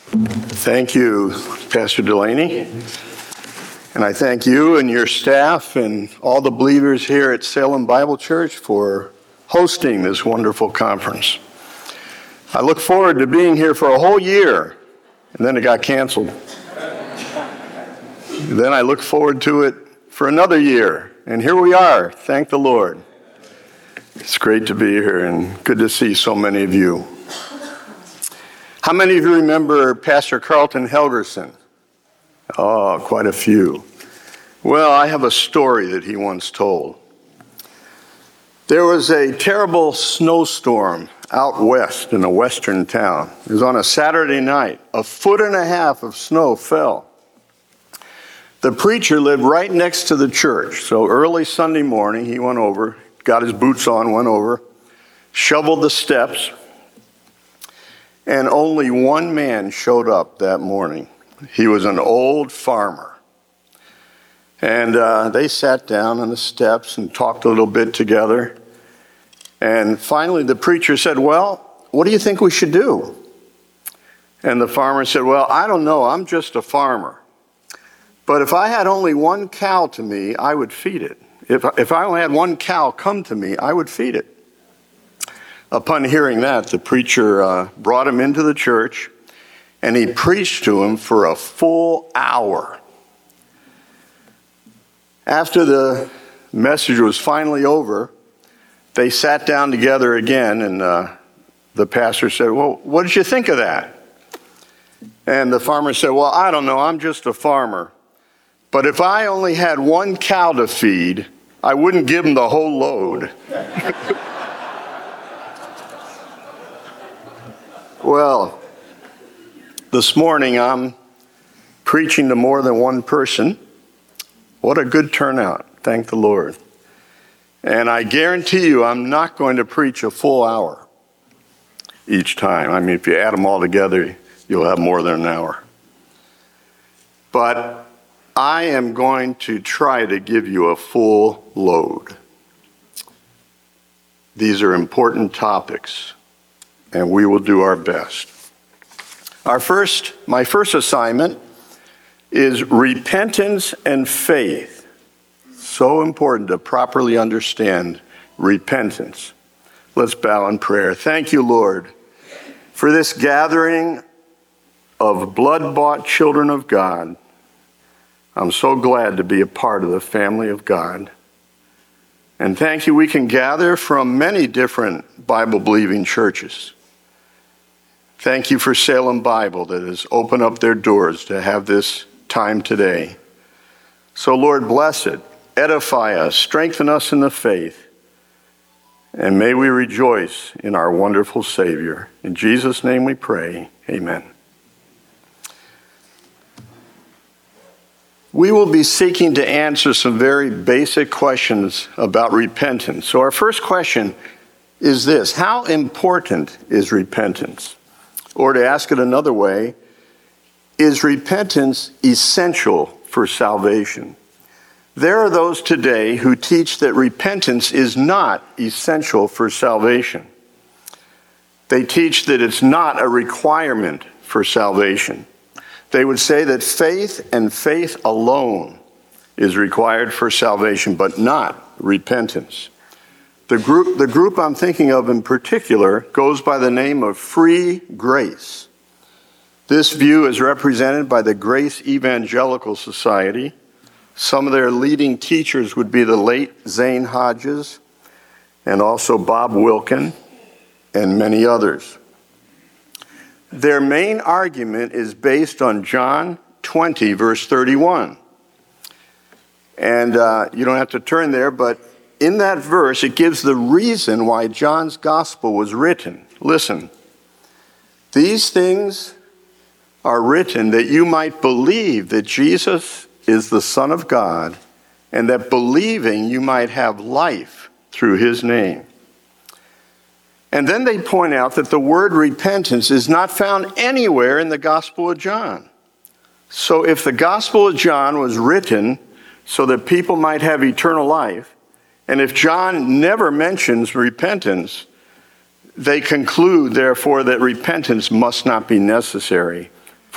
Thank you, Pastor Delaney. And I thank you and your staff and all the believers here at Salem Bible Church for hosting this wonderful conference. I look forward to being here for a whole year, and then it got canceled. Then I look forward to it for another year, and here we are. Thank the Lord. It's great to be here and good to see so many of you. How many of you remember Pastor Carlton Helgerson? Oh, quite a few. Well, I have a story that he once told. There was a terrible snowstorm out west in a western town. It was on a Saturday night. 1.5 feet of snow fell. The preacher lived right next to the church. So early Sunday morning, he went over, got his boots on, went over, shoveled the steps, and only one man showed up that morning. He was an old farmer. And they sat down on the steps and talked a little bit together. And finally the preacher said, "Well, what do you think we should do?" And the farmer said, "Well, I don't know. I'm just a farmer. But if I had only one cow to me, I would feed it. If I only had one cow come to me, I would feed it." Upon hearing that, the preacher brought him into the church, and he preached to him for a full hour. After the message was finally over, they sat down together again, and the pastor said, "Well, what did you think of that?" And the farmer said, "Well, I don't know. I'm just a farmer. But if I only had one cow to feed, I wouldn't give him the whole load." Well, this morning I'm preaching to more than one person. What a good turnout. Thank the Lord. And I guarantee you I'm not going to preach a full hour each time. I mean, if you add them all together, you'll have more than an hour. But I am going to try to give you a full load. These are important topics, and we will do our best. My first assignment is repentance and faith. So important to properly understand repentance. Let's bow in prayer. Thank you, Lord, for this gathering of blood-bought children of God. I'm so glad to be a part of the family of God. And thank you, we can gather from many different Bible-believing churches. Thank you for Salem Bible that has opened up their doors to have this time today. So Lord, bless it, edify us, strengthen us in the faith, and may we rejoice in our wonderful Savior. In Jesus' name we pray, amen. We will be seeking to answer some very basic questions about repentance. So our first question is this: how important is repentance? Or to ask it another way, is repentance essential for salvation? There are those today who teach that repentance is not essential for salvation. They teach that it's not a requirement for salvation. They would say that faith and faith alone is required for salvation, but not repentance. The group I'm thinking of in particular goes by the name of Free Grace. This view is represented by the Grace Evangelical Society. Some of their leading teachers would be the late Zane Hodges and also Bob Wilkin and many others. Their main argument is based on John 20, verse 31. And you don't have to turn there, but in that verse, it gives the reason why John's gospel was written. Listen, these things are written that you might believe that Jesus is the Son of God, and that believing you might have life through his name. And then they point out that the word repentance is not found anywhere in the Gospel of John. So if the Gospel of John was written so that people might have eternal life, and if John never mentions repentance, they conclude, therefore, that repentance must not be necessary.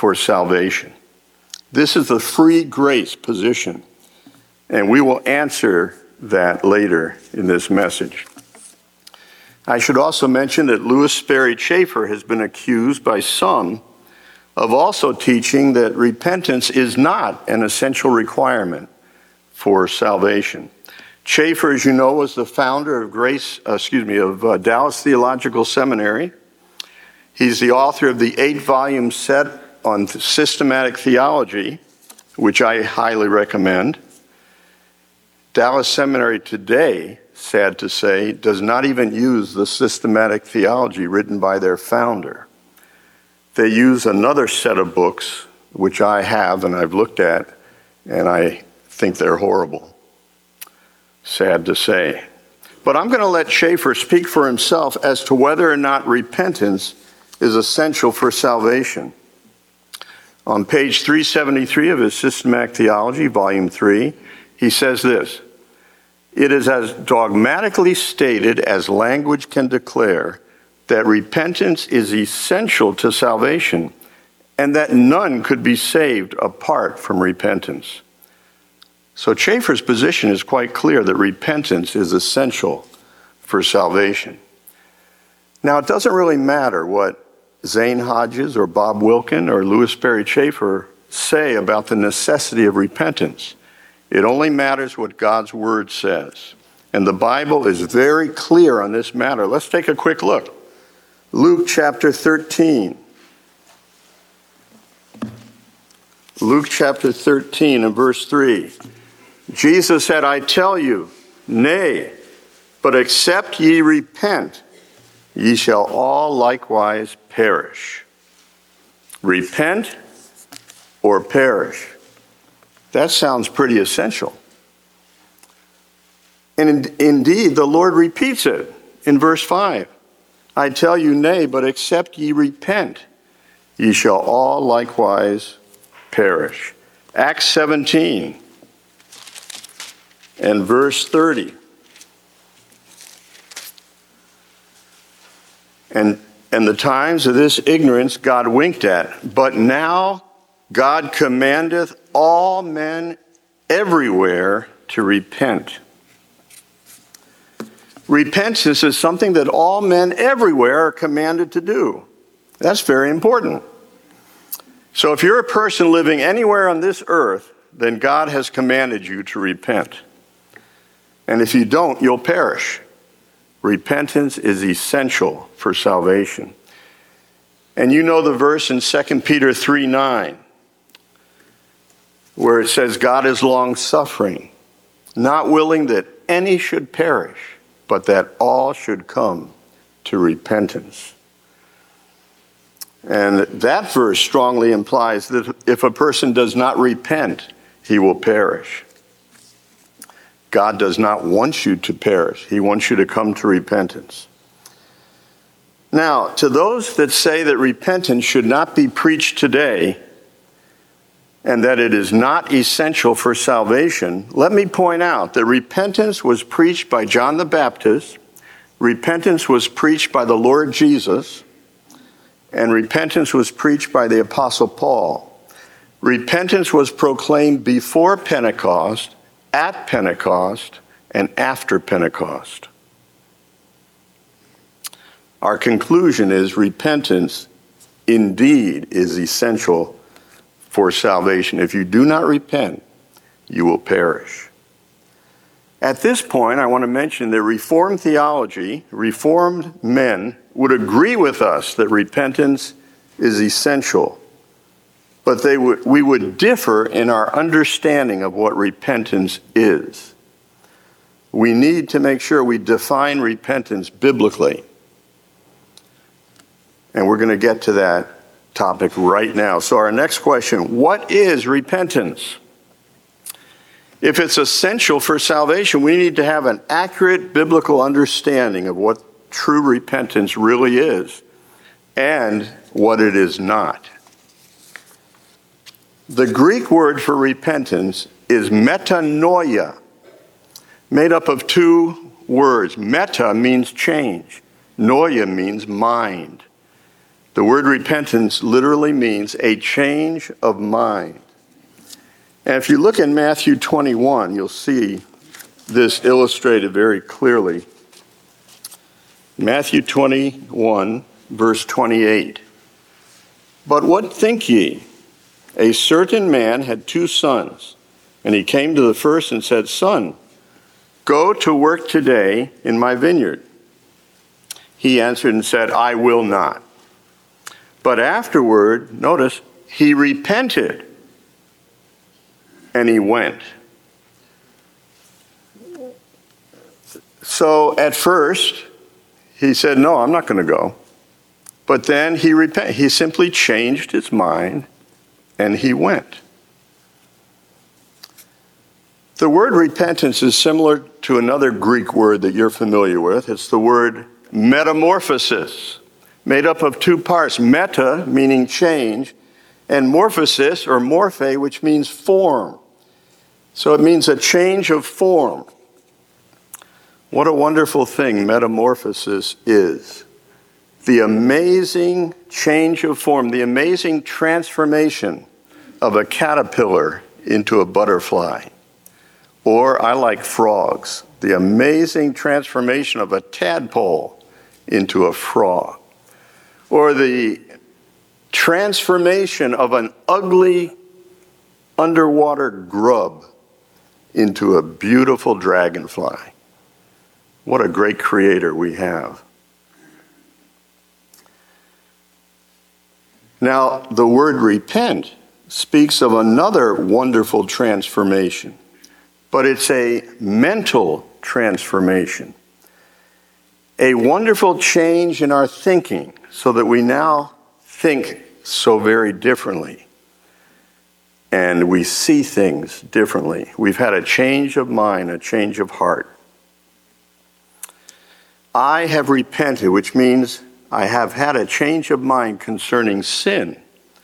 for salvation. This is the free grace position, and we will answer that later in this message. I should also mention that Lewis Sperry Chafer has been accused by some of also teaching that repentance is not an essential requirement for salvation. Chafer, as you know, was the founder of Dallas Theological Seminary. He's the author of the 8-volume set on systematic theology, which I highly recommend. Dallas Seminary today, sad to say, does not even use the systematic theology written by their founder. They use another set of books, which I have and I've looked at, and I think they're horrible. Sad to say. But I'm going to let Chafer speak for himself as to whether or not repentance is essential for salvation. On page 373 of his Systematic Theology, volume 3, he says this: "It is as dogmatically stated as language can declare that repentance is essential to salvation and that none could be saved apart from repentance." So Chafer's position is quite clear that repentance is essential for salvation. Now, it doesn't really matter what Zane Hodges or Bob Wilkin or Lewis Sperry Chafer say about the necessity of repentance. It only matters what God's Word says. And the Bible is very clear on this matter. Let's take a quick look. Luke chapter 13. Luke chapter 13 and verse 3. Jesus said, "I tell you, nay, but except ye repent, ye shall all likewise perish." Repent or perish. That sounds pretty essential. And indeed, the Lord repeats it in verse 5. "I tell you, nay, but except ye repent, ye shall all likewise perish." Acts 17 and verse 30. And the times of this ignorance God winked at, but now God commandeth all men everywhere to repent. Repentance is something that all men everywhere are commanded to do. That's very important. So if you're a person living anywhere on this earth, then God has commanded you to repent. And if you don't, you'll perish. Repentance is essential for salvation. And you know the verse in 2 Peter 3:9, where it says, "God is long-suffering, not willing that any should perish, but that all should come to repentance." And that verse strongly implies that if a person does not repent, he will perish. God does not want you to perish. He wants you to come to repentance. Now, to those that say that repentance should not be preached today and that it is not essential for salvation, let me point out that repentance was preached by John the Baptist, repentance was preached by the Lord Jesus, and repentance was preached by the Apostle Paul. Repentance was proclaimed before Pentecost, at Pentecost, and after Pentecost. Our conclusion is repentance indeed is essential for salvation. If you do not repent, you will perish. At this point, I want to mention that Reformed theology, Reformed men, would agree with us that repentance is essential. But we would differ in our understanding of what repentance is. We need to make sure we define repentance biblically. And we're going to get to that topic right now. So our next question, what is repentance? If it's essential for salvation, we need to have an accurate biblical understanding of what true repentance really is and what it is not. The Greek word for repentance is metanoia, made up of two words. Meta means change. Noia means mind. The word repentance literally means a change of mind. And if you look in Matthew 21, you'll see this illustrated very clearly. Matthew 21, verse 28. But what think ye? A certain man had 2 sons, and he came to the first and said, Son, go to work today in my vineyard. He answered and said, I will not. But afterward, notice, he repented, and he went. So at first, he said, no, I'm not going to go. But then he simply changed his mind, and he went. The word repentance is similar to another Greek word that you're familiar with. It's the word metamorphosis, made up of 2 parts. Meta, meaning change, and morphosis, or morphe, which means form. So it means a change of form. What a wonderful thing metamorphosis is. The amazing change of form, the amazing transformation of a caterpillar into a butterfly. Or I like frogs, the amazing transformation of a tadpole into a frog. Or the transformation of an ugly underwater grub into a beautiful dragonfly. What a great creator we have. Now, the word repent speaks of another wonderful transformation, but it's a mental transformation. A wonderful change in our thinking so that we now think so very differently. And we see things differently. We've had a change of mind, a change of heart. I have repented, which means I have had a change of mind concerning sin,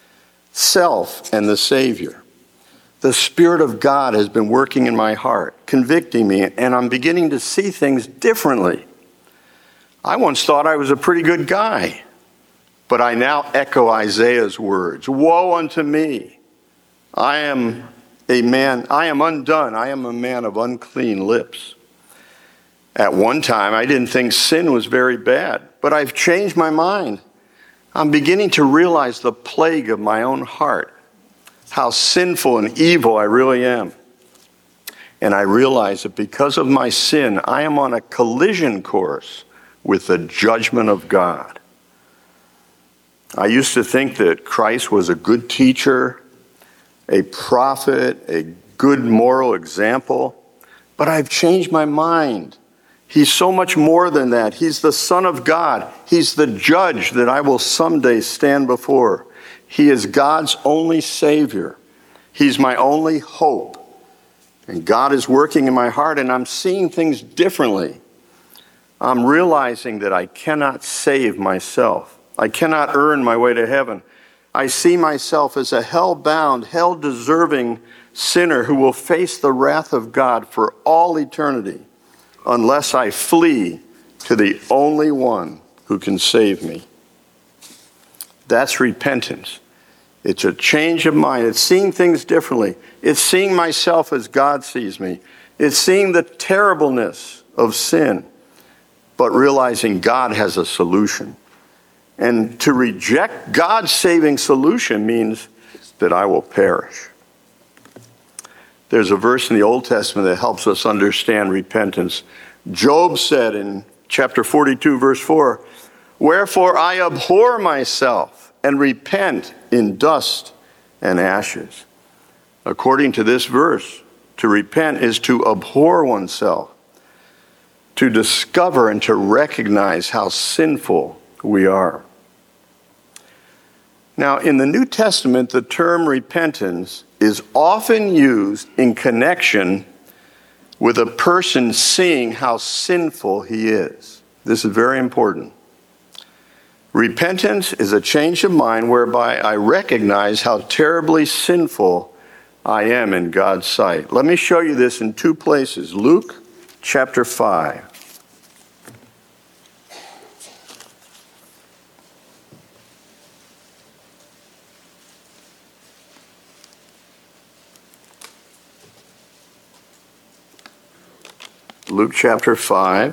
self, and the Savior. The Spirit of God has been working in my heart, convicting me, and I'm beginning to see things differently. I once thought I was a pretty good guy, but I now echo Isaiah's words, woe unto me. I am undone. I am a man of unclean lips. At one time, I didn't think sin was very bad, but I've changed my mind. I'm beginning to realize the plague of my own heart, how sinful and evil I really am. And I realize that because of my sin, I am on a collision course with the judgment of God. I used to think that Christ was a good teacher, a prophet, a good moral example, but I've changed my mind. He's so much more than that. He's the Son of God. He's the judge that I will someday stand before. He is God's only Savior. He's my only hope. And God is working in my heart, and I'm seeing things differently. I'm realizing that I cannot save myself. I cannot earn my way to heaven. I see myself as a hell-bound, hell-deserving sinner who will face the wrath of God for all eternity unless I flee to the only one who can save me. That's repentance. It's a change of mind. It's seeing things differently. It's seeing myself as God sees me. It's seeing the terribleness of sin, but realizing God has a solution. And to reject God's saving solution means that I will perish. There's a verse in the Old Testament that helps us understand repentance. Job said in chapter 42, verse 4, wherefore I abhor myself and repent in dust and ashes. According to this verse, to repent is to abhor oneself, to discover and to recognize how sinful we are. Now, in the New Testament, the term repentance is often used in connection with a person seeing how sinful he is. This is very important. Repentance is a change of mind whereby I recognize how terribly sinful I am in God's sight. Let me show you this in 2 places. Luke chapter 5. Luke chapter 5.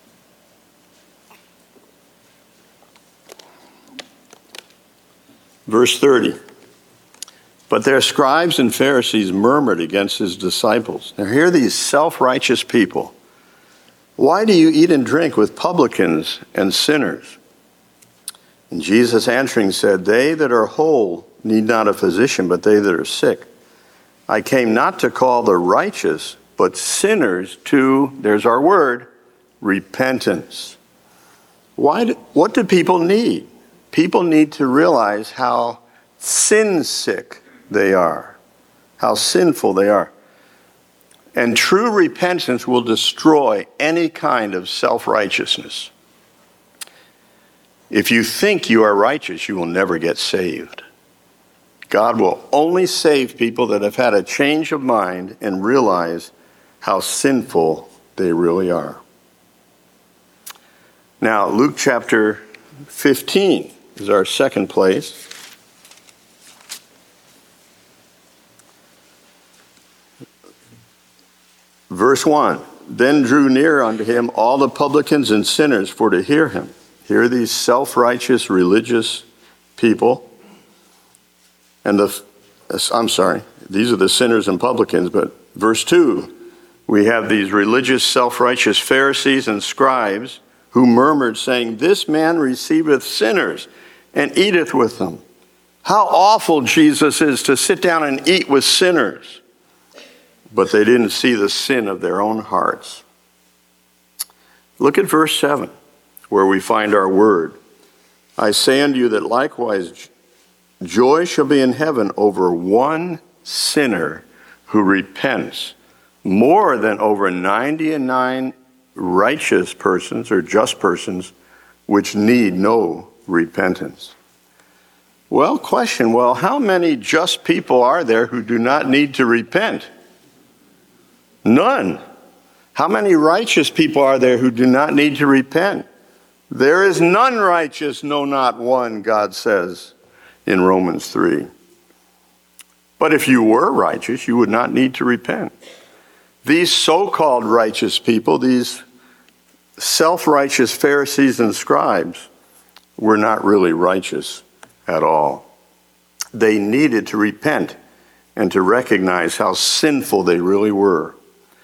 Verse 30. But their scribes and Pharisees murmured against his disciples. Now here are these self-righteous people. Why do you eat and drink with publicans and sinners? And Jesus answering said, they that are whole need not a physician, but they that are sick. I came not to call the righteous, but sinners to, there's our word, repentance. What do people need? People need to realize how sin sick they are, how sinful they are. And true repentance will destroy any kind of self-righteousness. If you think you are righteous, you will never get saved. God will only save people that have had a change of mind and realize how sinful they really are. Now, Luke chapter 15 is our second place. Verse 1, then drew near unto him all the publicans and sinners for to hear him. Here are these self-righteous religious people. And these are the sinners and publicans, but verse 2, we have these religious self-righteous Pharisees and scribes who murmured, saying, this man receiveth sinners and eateth with them. How awful Jesus is to sit down and eat with sinners. But they didn't see the sin of their own hearts. Look at verse 7, where we find our word. I say unto you that likewise joy shall be in heaven over one sinner who repents, more than over 99 righteous persons or just persons which need no repentance. Well, how many just people are there who do not need to repent? None. How many righteous people are there who do not need to repent? There is none righteous, no, not one, God says in Romans 3. But if you were righteous, you would not need to repent. These so-called righteous people, these self-righteous Pharisees and scribes, were not really righteous at all. They needed to repent and to recognize how sinful they really were.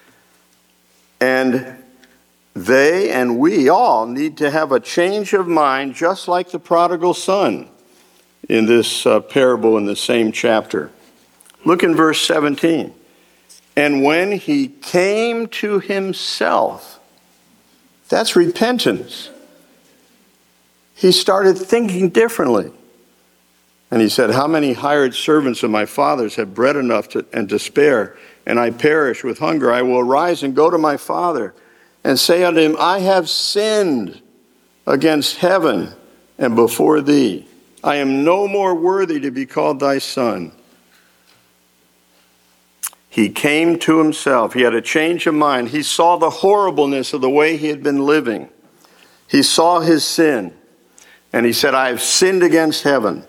And they and we all need to have a change of mind, just like the prodigal son in this parable in the same chapter. Look in verse 17. And when he came to himself, that's repentance. He started thinking differently. And he said, how many hired servants of my father's have bread enough and to spare, and I perish with hunger? I will arise and go to my father and say unto him, I have sinned against heaven and before thee. I am no more worthy to be called thy son. He came to himself. He had a change of mind. He saw the horribleness of the way he had been living. He saw his sin. And he said, I have sinned against heaven.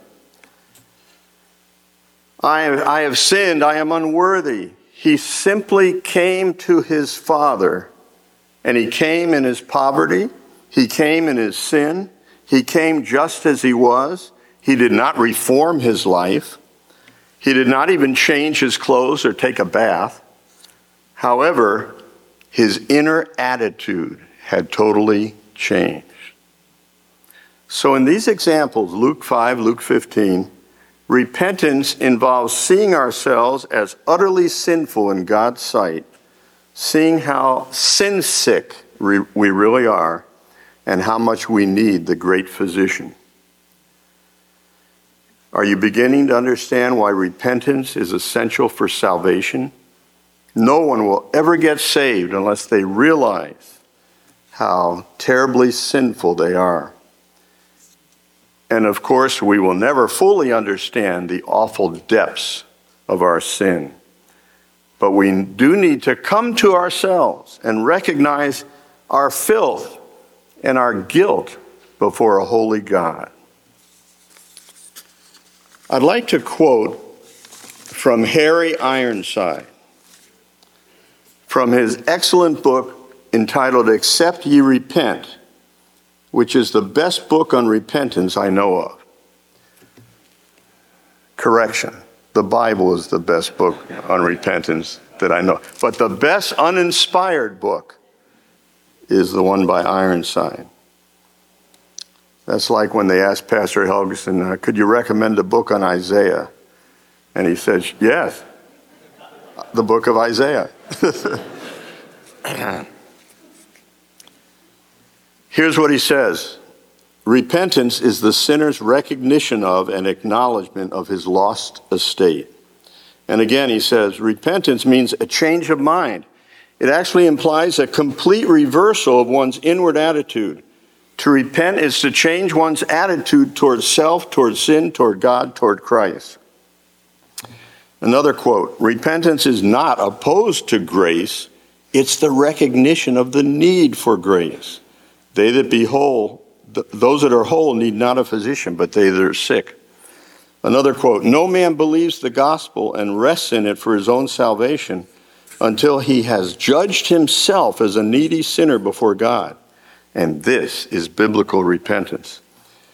I have sinned. I am unworthy. He simply came to his Father. And he came in his poverty. He came in his sin. He came just as he was. He did not reform his life. He did not even change his clothes or take a bath. However, his inner attitude had totally changed. So in these examples, Luke 5, Luke 15, repentance involves seeing ourselves as utterly sinful in God's sight, seeing how sin sick we really are, and how much we need the great physician. Are you beginning to understand why repentance is essential for salvation? No one will ever get saved unless they realize how terribly sinful they are. And of course, we will never fully understand the awful depths of our sin. But we do need to come to ourselves and recognize our filth and our guilt before a holy God. I'd like to quote from Harry Ironside from his excellent book, entitled Except Ye Repent, which is the best book on repentance I know of. Correction. The Bible is the best book on repentance that I know. But the best uninspired book is the one by Ironside. That's like when they asked Pastor Helgeson, could you recommend a book on Isaiah? And he says, yes, the book of Isaiah. Here's what he says. Repentance is the sinner's recognition of and acknowledgement of his lost estate. And again, he says, repentance means a change of mind. It actually implies a complete reversal of one's inward attitude. To repent is to change one's attitude toward self, toward sin, toward God, toward Christ. Another quote, repentance is not opposed to grace. It's the recognition of the need for grace. They that be whole, those that are whole need not a physician, but they that are sick. Another quote, no man believes the gospel and rests in it for his own salvation until he has judged himself as a needy sinner before God. And this is biblical repentance.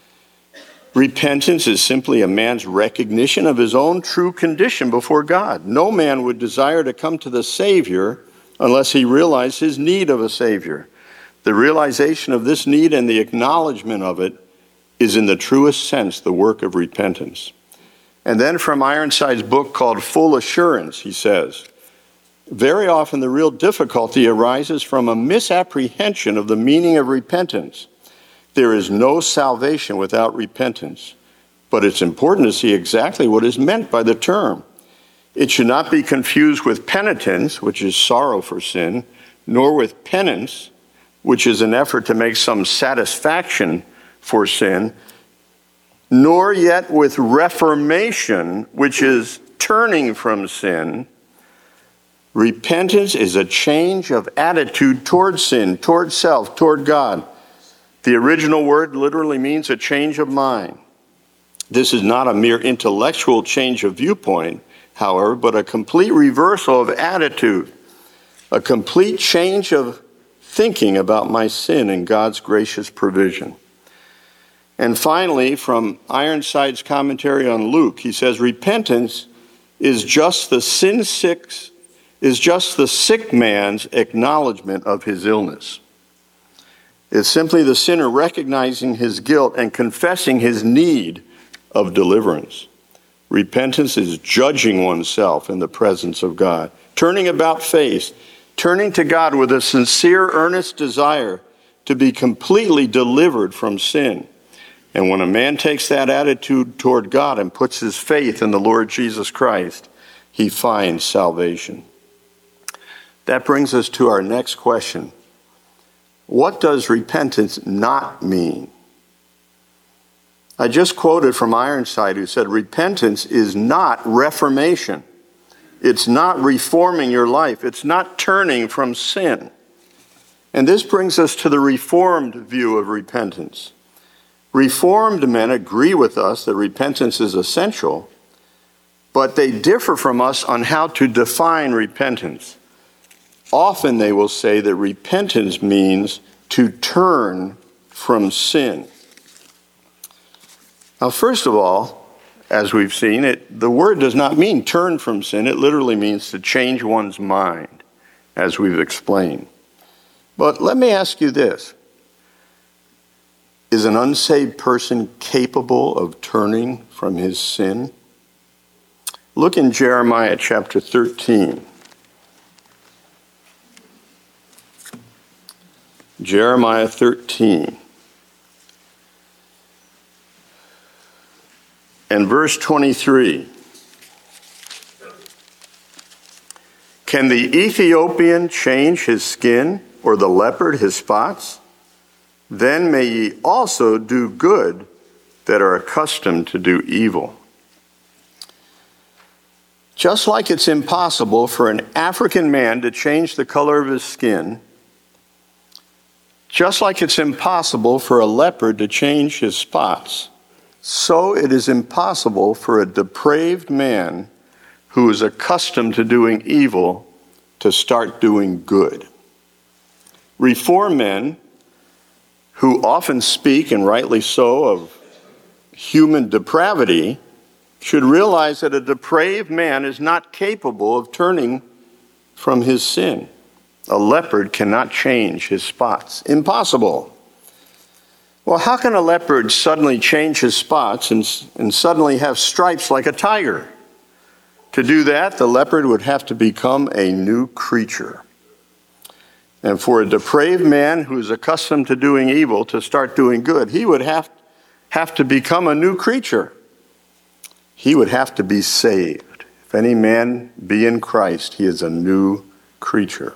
Repentance is simply a man's recognition of his own true condition before God. No man would desire to come to the Savior unless he realized his need of a Savior. The realization of this need and the acknowledgement of it is in the truest sense the work of repentance. And then from Ironside's book called Full Assurance, he says, very often the real difficulty arises from a misapprehension of the meaning of repentance. There is no salvation without repentance, but it's important to see exactly what is meant by the term. It should not be confused with penitence, which is sorrow for sin, nor with penance, which is an effort to make some satisfaction for sin, nor yet with reformation, which is turning from sin. Repentance is a change of attitude toward sin, toward self, toward God. The original word literally means a change of mind. This is not a mere intellectual change of viewpoint, however, but a complete reversal of attitude, a complete change of thinking about my sin and God's gracious provision. And finally, from Ironside's commentary on Luke, he says, repentance is just the sick man's acknowledgement of his illness. It's simply the sinner recognizing his guilt and confessing his need of deliverance. Repentance is judging oneself in the presence of God, turning about face, turning to God with a sincere, earnest desire to be completely delivered from sin. And when a man takes that attitude toward God and puts his faith in the Lord Jesus Christ, he finds salvation. That brings us to our next question. What does repentance not mean? I just quoted from Ironside, who said, repentance is not reformation. It's not reforming your life. It's not turning from sin. And this brings us to the Reformed view of repentance. Reformed men agree with us that repentance is essential, but they differ from us on how to define repentance. Often they will say that repentance means to turn from sin. Now, first of all, as we've seen, the word does not mean turn from sin. It literally means to change one's mind, as we've explained. But let me ask you this. Is an unsaved person capable of turning from his sin? Look in Jeremiah chapter 13. Jeremiah 13. And verse 23. Can the Ethiopian change his skin, or the leopard his spots? Then may ye also do good that are accustomed to do evil. Just like it's impossible for an African man to change the color of his skin, just like it's impossible for a leopard to change his spots, so it is impossible for a depraved man who is accustomed to doing evil to start doing good. Reformed men who often speak, and rightly so, of human depravity should realize that a depraved man is not capable of turning from his sin. A leopard cannot change his spots. Impossible. Well, how can a leopard suddenly change his spots and suddenly have stripes like a tiger? To do that, the leopard would have to become a new creature. And for a depraved man who is accustomed to doing evil to start doing good, he would have to become a new creature. He would have to be saved. If any man be in Christ, he is a new creature.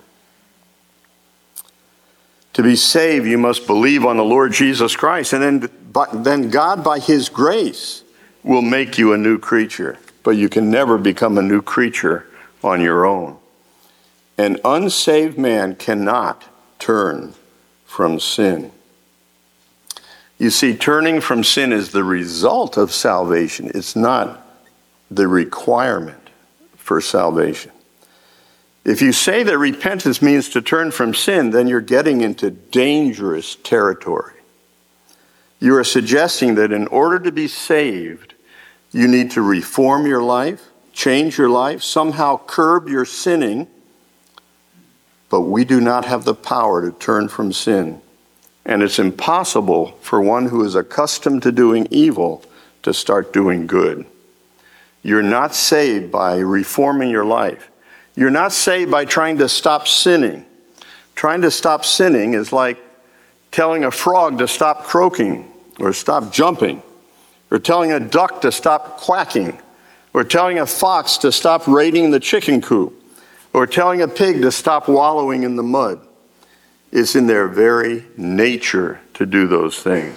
To be saved, you must believe on the Lord Jesus Christ, and then God, by his grace, will make you a new creature. But you can never become a new creature on your own. An unsaved man cannot turn from sin. You see, turning from sin is the result of salvation. It's not the requirement for salvation. If you say that repentance means to turn from sin, then you're getting into dangerous territory. You are suggesting that in order to be saved, you need to reform your life, change your life, somehow curb your sinning. But we do not have the power to turn from sin. And it's impossible for one who is accustomed to doing evil to start doing good. You're not saved by reforming your life. You're not saved by trying to stop sinning. Trying to stop sinning is like telling a frog to stop croaking or stop jumping, or telling a duck to stop quacking, or telling a fox to stop raiding the chicken coop, or telling a pig to stop wallowing in the mud. It's in their very nature to do those things.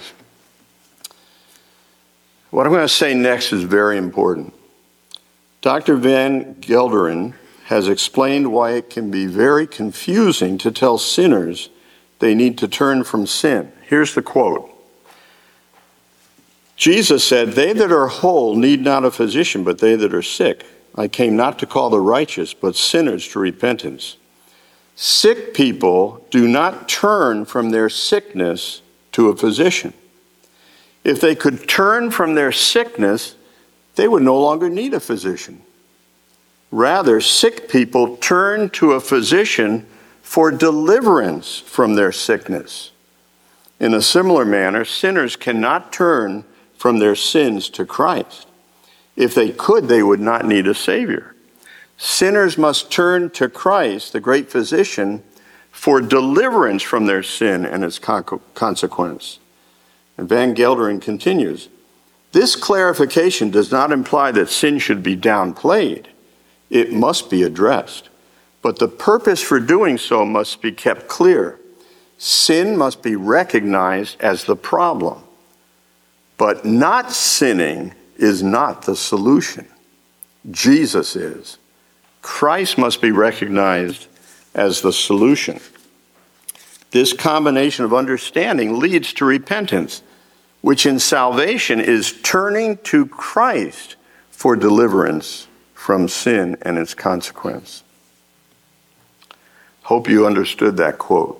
What I'm going to say next is very important. Dr. Van Gelderen has explained why it can be very confusing to tell sinners they need to turn from sin. Here's the quote. Jesus said, "They that are whole need not a physician, but they that are sick. I came not to call the righteous, but sinners to repentance." Sick people do not turn from their sickness to a physician. If they could turn from their sickness, they would no longer need a physician. Rather, sick people turn to a physician for deliverance from their sickness. In a similar manner, sinners cannot turn from their sins to Christ. If they could, they would not need a Savior. Sinners must turn to Christ, the great physician, for deliverance from their sin and its consequence. And Van Gelderen continues, "This clarification does not imply that sin should be downplayed. It must be addressed. But the purpose for doing so must be kept clear. Sin must be recognized as the problem. But not sinning is not the solution. Jesus is. Christ must be recognized as the solution. This combination of understanding leads to repentance, which in salvation is turning to Christ for deliverance from sin and its consequence." Hope you understood that quote.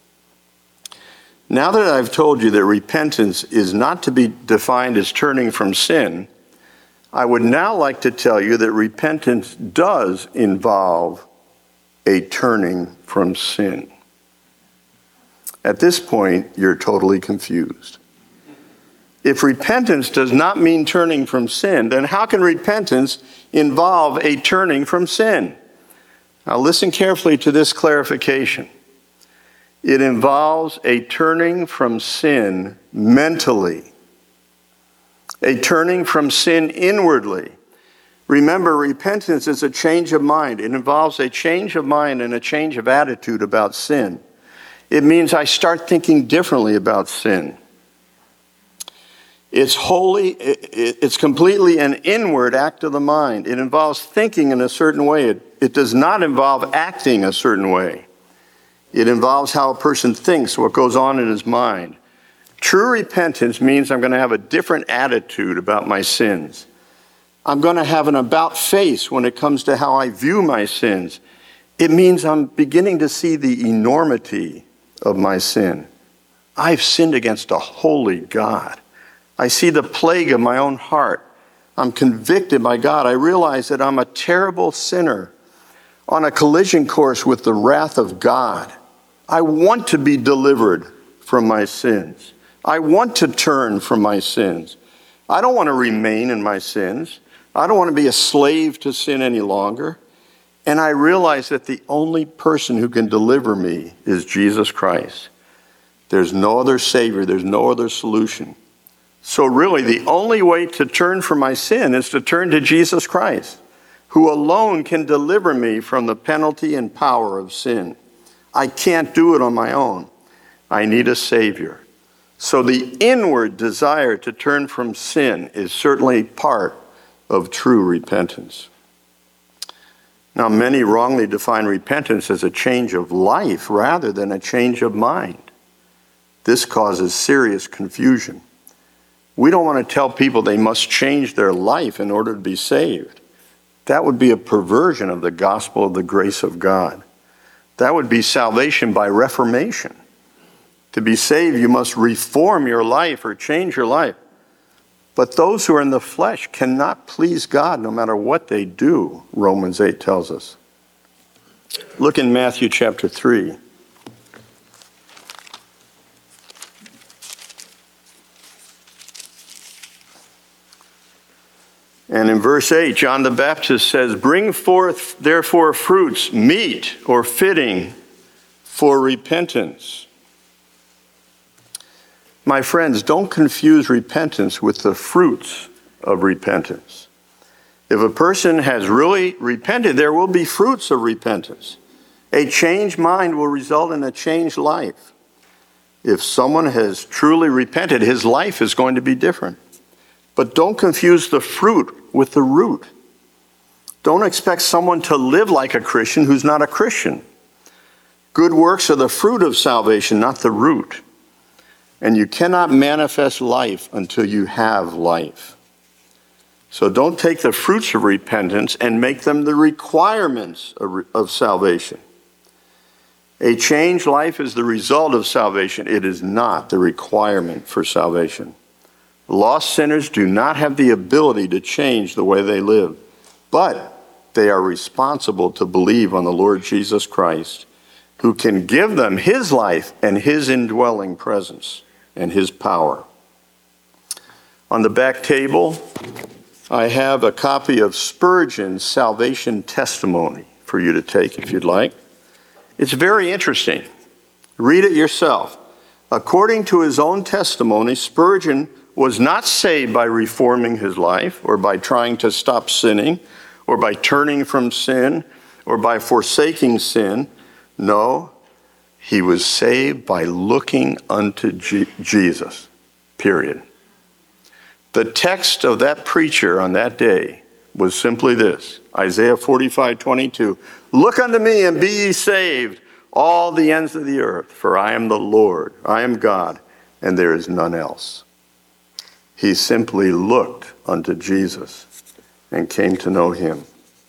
Now that I've told you that repentance is not to be defined as turning from sin, I would now like to tell you that repentance does involve a turning from sin. At this point, you're totally confused. If repentance does not mean turning from sin, then how can repentance involve a turning from sin? Now listen carefully to this clarification. It involves a turning from sin mentally, a turning from sin inwardly. Remember, repentance is a change of mind. It involves a change of mind and a change of attitude about sin. It means I start thinking differently about sin. It's completely an inward act of the mind. It involves thinking in a certain way. It does not involve acting a certain way. It involves how a person thinks, what goes on in his mind. True repentance means I'm going to have a different attitude about my sins. I'm going to have an about face when it comes to how I view my sins. It means I'm beginning to see the enormity of my sin. I've sinned against a holy God. I see the plague of my own heart. I'm convicted by God. I realize that I'm a terrible sinner on a collision course with the wrath of God. I want to be delivered from my sins. I want to turn from my sins. I don't want to remain in my sins. I don't want to be a slave to sin any longer. And I realize that the only person who can deliver me is Jesus Christ. There's no other Savior. There's no other solution. So really, the only way to turn from my sin is to turn to Jesus Christ, who alone can deliver me from the penalty and power of sin. I can't do it on my own. I need a Savior. So the inward desire to turn from sin is certainly part of true repentance. Now, many wrongly define repentance as a change of life rather than a change of mind. This causes serious confusion. We don't want to tell people they must change their life in order to be saved. That would be a perversion of the gospel of the grace of God. That would be salvation by reformation. To be saved, you must reform your life or change your life. But those who are in the flesh cannot please God no matter what they do, Romans 8 tells us. Look in Matthew chapter 3. And in verse 8, John the Baptist says, "Bring forth therefore fruits, meet or fitting for repentance." My friends, don't confuse repentance with the fruits of repentance. If a person has really repented, there will be fruits of repentance. A changed mind will result in a changed life. If someone has truly repented, his life is going to be different. But don't confuse the fruit with the root. Don't expect someone to live like a Christian who's not a Christian. Good works are the fruit of salvation, not the root. And you cannot manifest life until you have life. So don't take the fruits of repentance and make them the requirements of salvation. A changed life is the result of salvation. It is not the requirement for salvation. Lost sinners do not have the ability to change the way they live, but they are responsible to believe on the Lord Jesus Christ, who can give them his life and his indwelling presence and his power. On the back table, I have a copy of Spurgeon's Salvation Testimony for you to take if you'd like. It's very interesting. Read it yourself. According to his own testimony, Spurgeon was not saved by reforming his life or by trying to stop sinning or by turning from sin or by forsaking sin. No, he was saved by looking unto Jesus, period. The text of that preacher on that day was simply this, Isaiah 45:22. "Look unto me and be ye saved, all the ends of the earth, for I am the Lord, I am God, and there is none else." He simply looked unto Jesus and came to know him.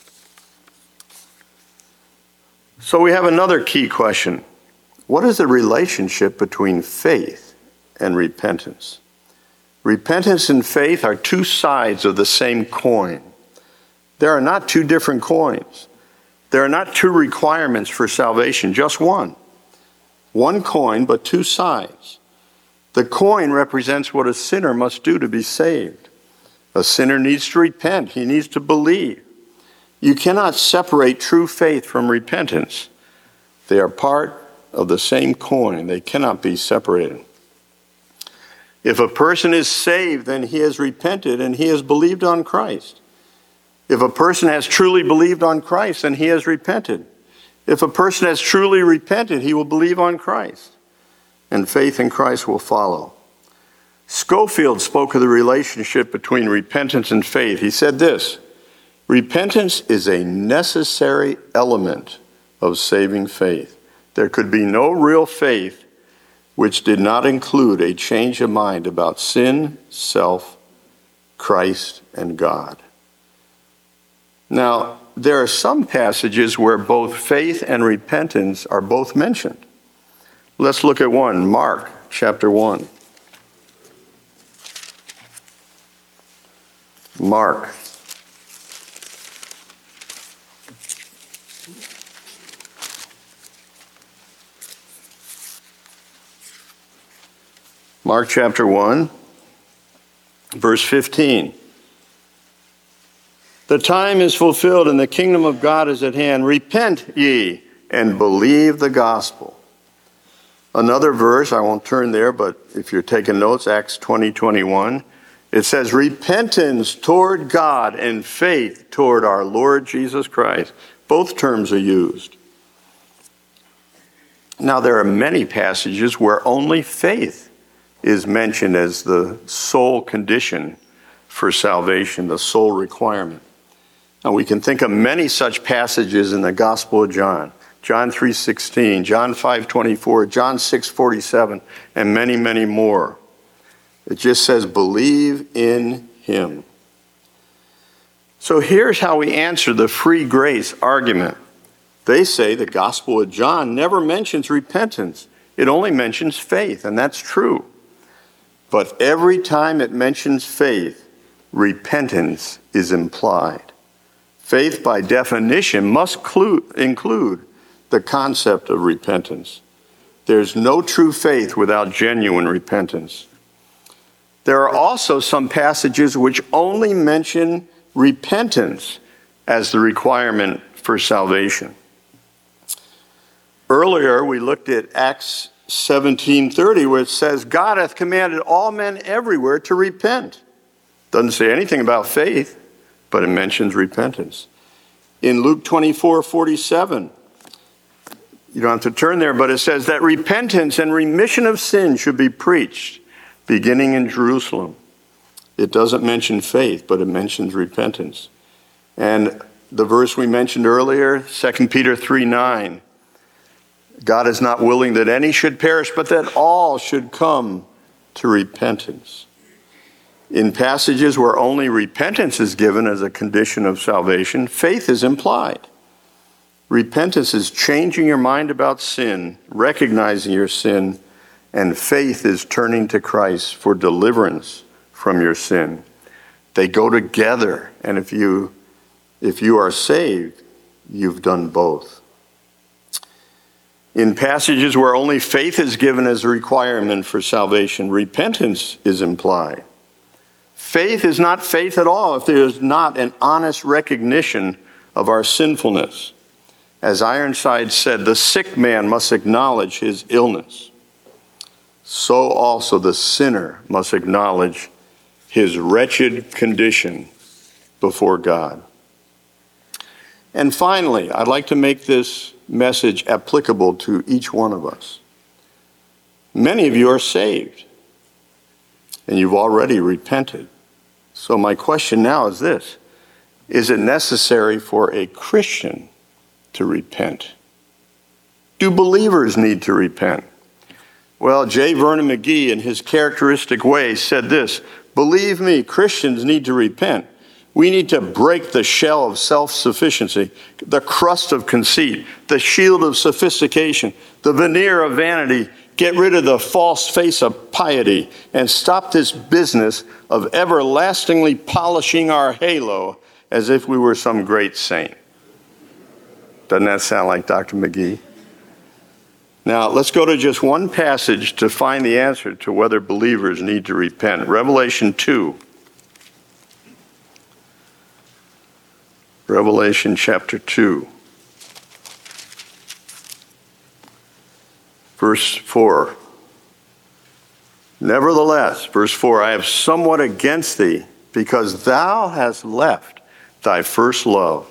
So we have another key question. What is the relationship between faith and repentance? Repentance and faith are two sides of the same coin. There are not two different coins. There are not two requirements for salvation, just one. One coin, but two sides. The coin represents what a sinner must do to be saved. A sinner needs to repent. He needs to believe. You cannot separate true faith from repentance. They are part of the same coin. They cannot be separated. If a person is saved, then he has repented and he has believed on Christ. If a person has truly believed on Christ, then he has repented. If a person has truly repented, he will believe on Christ, and faith in Christ will follow. Scofield spoke of the relationship between repentance and faith. He said this, "Repentance is a necessary element of saving faith. There could be no real faith which did not include a change of mind about sin, self, Christ, and God." Now, there are some passages where both faith and repentance are both mentioned. Let's look at one, Mark chapter 1. Mark. Mark chapter 1, verse 15. The time is fulfilled and the kingdom of God is at hand. Repent ye and believe the gospel. Another verse, I won't turn there, but if you're taking notes, Acts 20:21, it says, repentance toward God and faith toward our Lord Jesus Christ. Both terms are used. Now, there are many passages where only faith is mentioned as the sole condition for salvation, the sole requirement. Now, we can think of many such passages in the Gospel of John. John 3:16, John 5:24, John 6:47, and many, many more. It just says, believe in him. So here's how we answer the free grace argument. They say the Gospel of John never mentions repentance. It only mentions faith, and that's true. But every time it mentions faith, repentance is implied. Faith, by definition, must include the concept of repentance. There's no true faith without genuine repentance. There are also some passages which only mention repentance as the requirement for salvation. Earlier, we looked at Acts 17:30, where it says, God hath commanded all men everywhere to repent. Doesn't say anything about faith, but it mentions repentance. In Luke 24:47, you don't have to turn there, but it says that repentance and remission of sin should be preached, beginning in Jerusalem. It doesn't mention faith, but it mentions repentance. And the verse we mentioned earlier, 2 Peter 3:9, God is not willing that any should perish, but that all should come to repentance. In passages where only repentance is given as a condition of salvation, faith is implied. Repentance is changing your mind about sin, recognizing your sin, and faith is turning to Christ for deliverance from your sin. They go together, and if you are saved, you've done both. In passages where only faith is given as a requirement for salvation, repentance is implied. Faith is not faith at all if there is not an honest recognition of our sinfulness. As Ironside said, the sick man must acknowledge his illness. So also the sinner must acknowledge his wretched condition before God. And finally, I'd like to make this message applicable to each one of us. Many of you are saved, and you've already repented. So my question now is this: is it necessary for a Christian to repent? Do believers need to repent? Well, J. Vernon McGee, in his characteristic way, said this: believe me, Christians need to repent. We need to break the shell of self-sufficiency, the crust of conceit, the shield of sophistication, the veneer of vanity, get rid of the false face of piety, and stop this business of everlastingly polishing our halo as if we were some great saint. Doesn't that sound like Dr. McGee? Now, let's go to just one passage to find the answer to whether believers need to repent. Revelation 2. Revelation chapter 2. Verse 4. Nevertheless, verse 4, I have somewhat against thee, because thou hast left thy first love.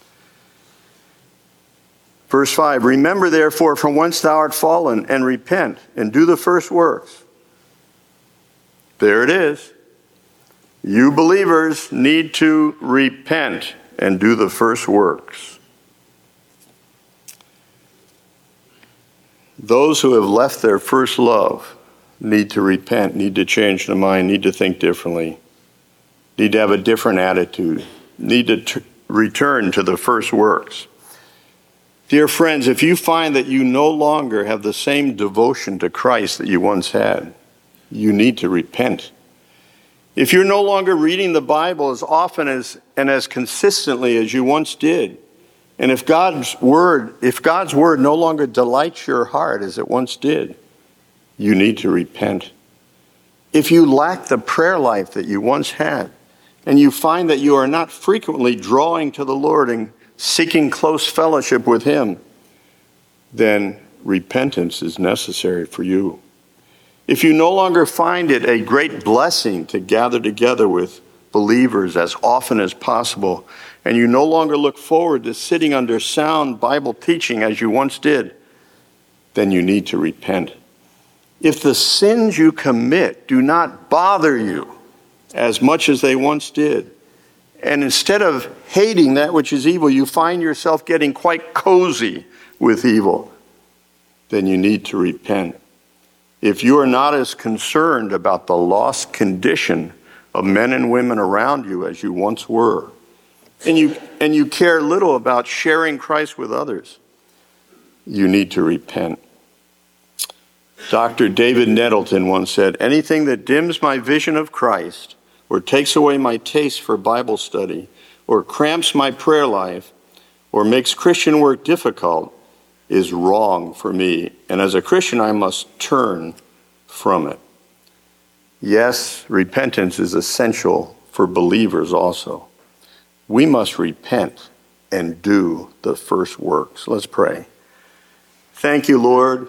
Verse 5, remember therefore from whence thou art fallen, and repent, and do the first works. There it is. You believers need to repent and do the first works. Those who have left their first love need to repent, need to change their mind, need to think differently, need to have a different attitude, need to return to the first works. Dear friends, if you find that you no longer have the same devotion to Christ that you once had, you need to repent. If you're no longer reading the Bible as often and as consistently as you once did, and if God's word no longer delights your heart as it once did, you need to repent. If you lack the prayer life that you once had, and you find that you are not frequently drawing to the Lord and seeking close fellowship with Him, then repentance is necessary for you. If you no longer find it a great blessing to gather together with believers as often as possible, and you no longer look forward to sitting under sound Bible teaching as you once did, then you need to repent. If the sins you commit do not bother you as much as they once did, and instead of hating that which is evil, you find yourself getting quite cozy with evil, then you need to repent. If you are not as concerned about the lost condition of men and women around you as you once were, and you care little about sharing Christ with others, you need to repent. Dr. David Nettleton once said, "Anything that dims my vision of Christ, or takes away my taste for Bible study, or cramps my prayer life, or makes Christian work difficult, is wrong for me. And as a Christian, I must turn from it." Yes, repentance is essential for believers also. We must repent and do the first works. Let's pray. Thank you, Lord.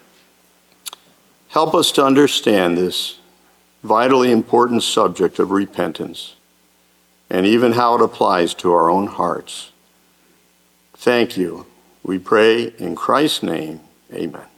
Help us to understand this vitally important subject of repentance, and even how it applies to our own hearts. Thank you. We pray in Christ's name. Amen.